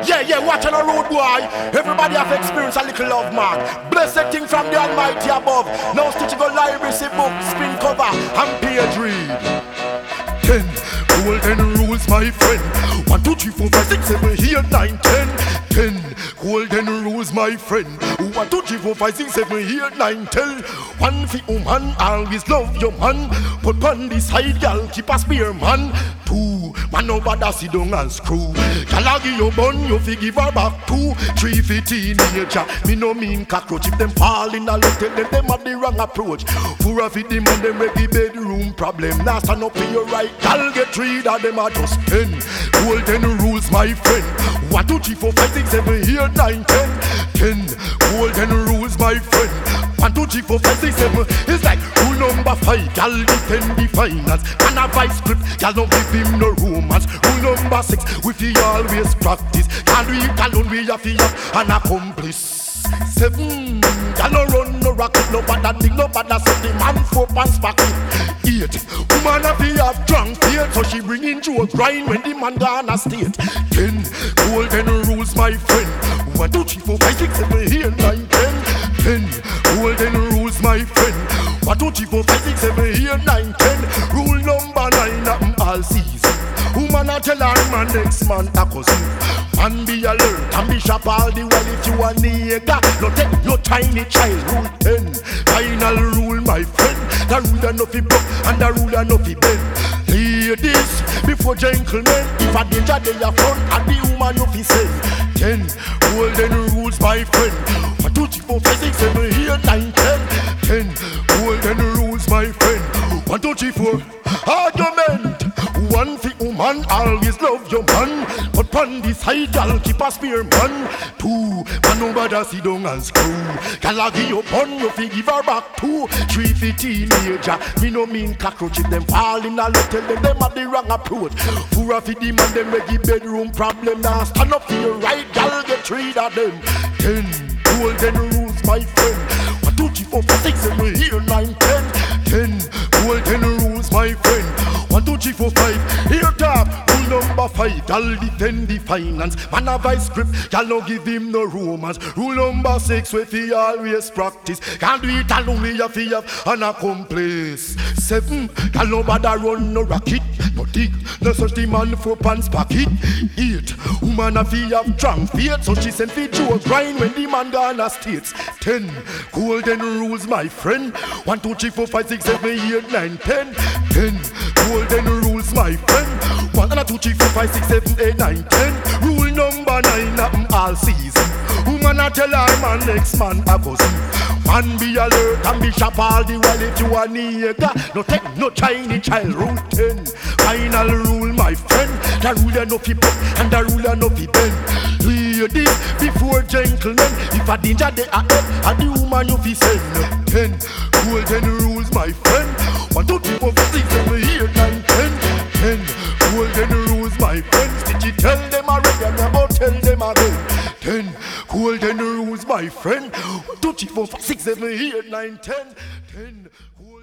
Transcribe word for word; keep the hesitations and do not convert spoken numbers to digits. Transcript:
Yeah, yeah, watch on a road, boy. Everybody have experienced a little love, man. Blessed thing from the Almighty above. Now stitching go library, see book, spin cover, and page read. Ten golden rules, my friend. One, two, three, four, five, six, seven, eight, nine, ten. Ten golden rules, my friend. One, two, three, four, five, six, seven, eight, nine, ten. One for woman, always love your man. Put on the side, girl, keep a spear, man. Two, man, no bother sit down and screw. Girl, give you bun, you fi give her back. Two, three for teenager. Me no mean cockroach. If them fall in a lot, tell them them have the wrong approach. Four of it, them and them reggae bedroom problem. Now stand up for your right. I'll get three that them are just ten. Golden rules, my friend. One, two, three, four, five, six, seven, eight, nine, ten. Ten. Golden rules, my friend. One, two, three, four, five, six, seven. It's like rule number five. Y'all defend the finance. And a vice script. Y'all don't give him no romance. Rule number six. We fi always practice. Can't do it alone. We have to have an accomplice. Seven, y'all no run, no rocket, no bad thing, no bad set the man four pants back it. Eight, woman have to have drunk fear, so she bring in to a grind when the man gone a state. Ten, golden rules, my friend. One, two, three, four, five, six, seven, eight, nine, ten. Ten, golden rules, my friend. One, two, three, four, five, six, seven, eight, nine, ten. Rule number nine, happen all season. Woman a tell her man next man a cousin. Man be alert and be sharp all the while. If you a nigga, no take no tiny child. Rule ten, final rule, my friend. The rule no fi broke and the rule no fi bend. Ladies before gentlemen, if a danger they are front and the woman no fi send. Ten, golden rules, my friend. One, two, three, four, five, six, seven, eight, nine, ten. Ten, golden rules, my friend. One, two, three, four. Argument. One for woman, always love your man. But pon the side, girl, keep a spear man. Two, man no bother sit down and screw. Girl a give you bun, you fi give her back. Two, three for teenager. Me no mean cockroach. If them fall in a lot, tell them them have the wrong approach. Four for the man, them reggae bedroom problem. Now stand up for your right, girl, get three of them. Ten, golden rules, my friend. One, two, three, four, five, six, seven, eight, nine, ten. Ten, golden rules, my friend. One, two, three, four, five. Here top, rule number five. Y'all defend the finance. Man a vice script. Y'all no give him no romance. Rule number six, we fi always practice. Can't do it alone. We have to have an accomplice. Seven, y'all no bother run no rocket, no dig, no such the man for pants pocket. Eight, woman a fi have drunk feet, so she send fi Joe grind when the man gone a states. Ten, golden rules, my friend. One, two, three, four, five, six, seven, eight, nine, ten. Ten, golden rules, my friend. One, two, three, four, five, six, seven, eight, nine, ten. Rule number nine, happen all season. Woman a tell her man next man a cousin. Man be alert and be sharp all the while. If you a nigga, no take no Chinese child. Rule ten, final rule, my friend. The rule you no fi broke and the rule you no fi bend. Ladies before gentlemen, if a danger they are up, and the woman you fi send. Ten, golden rules, my friend. One, two, three, four, five, six, seven, eight, nine, ten. Ten, golden rules, my friends. Did you tell them already? I'm about to tell them again. Ten, golden rules, my friend. One, two, three, four, five, six, seven, eight, nine, ten. Ten.